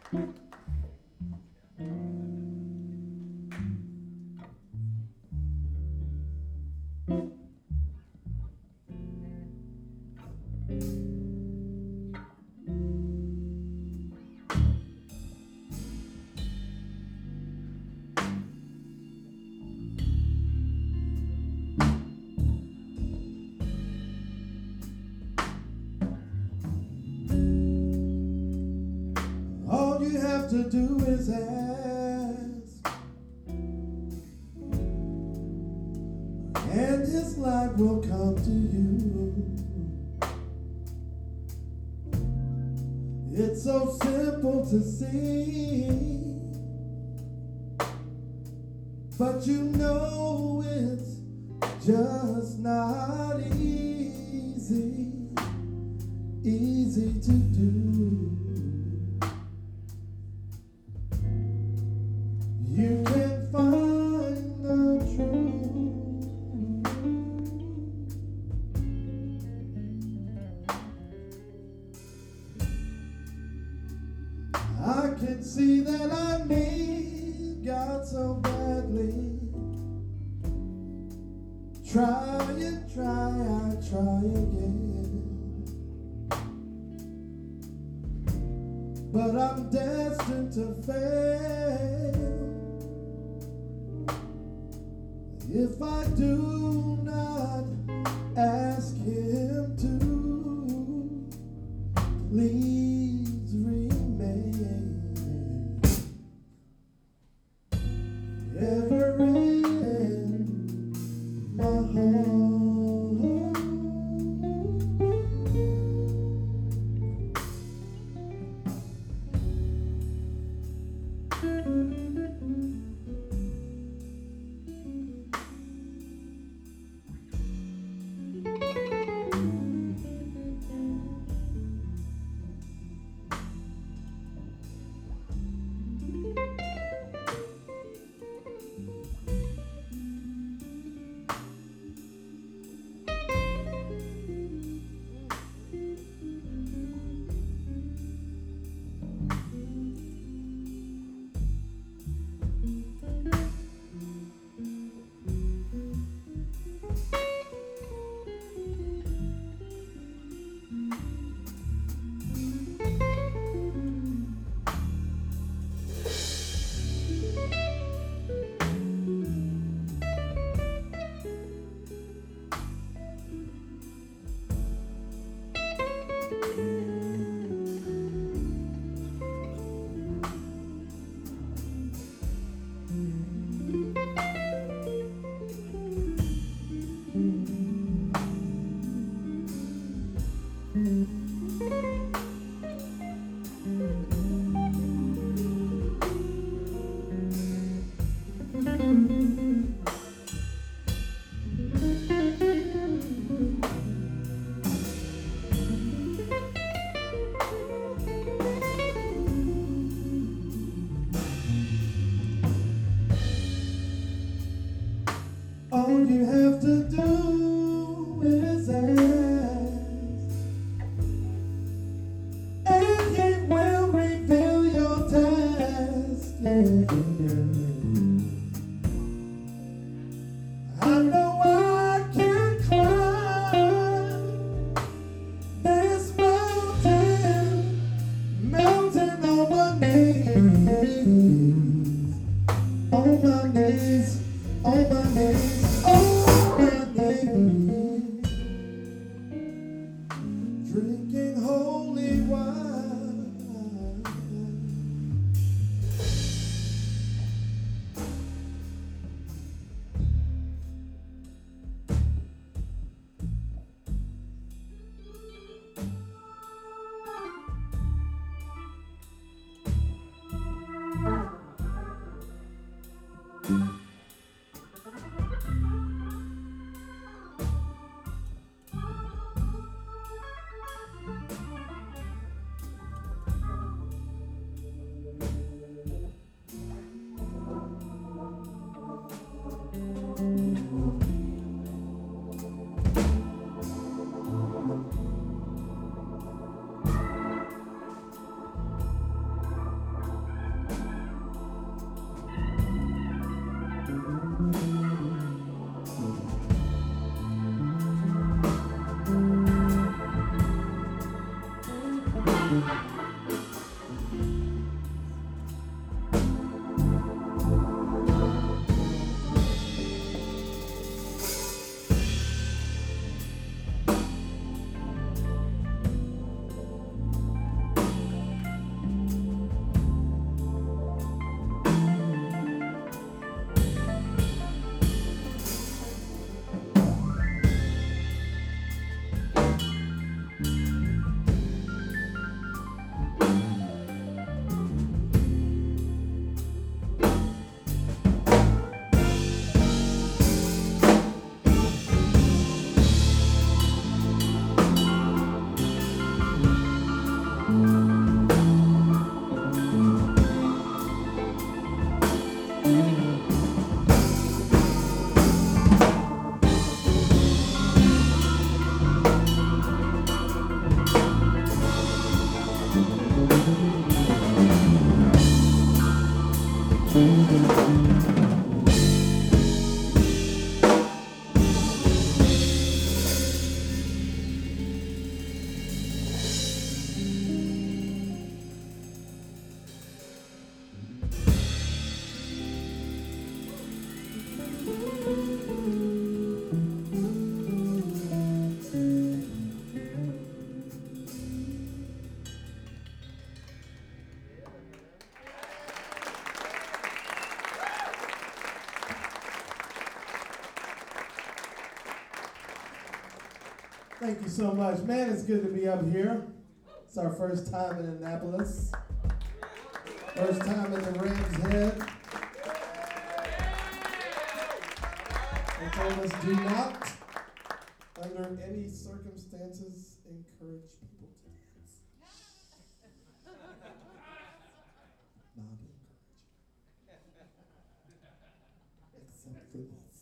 All you have to do is ask, and His light will come to you. It's so simple to see, but you know it's just not easy to do. You can find the truth. I can see that I need God so badly. Try and try, I try again. But I'm destined to fail if I do not ask Him to please remain ever in my heart. All you have to do is ask, and He will reveal your task. I know I can climb this mountain on my knees, on my knees, on my knees. Drinking holy wine. Thank you so much. Man, it's good to be up here. It's our first time in Annapolis. First time in the Ram's Head. They told us do not, under any circumstances, encourage people to dance. Not encourage. Except for this.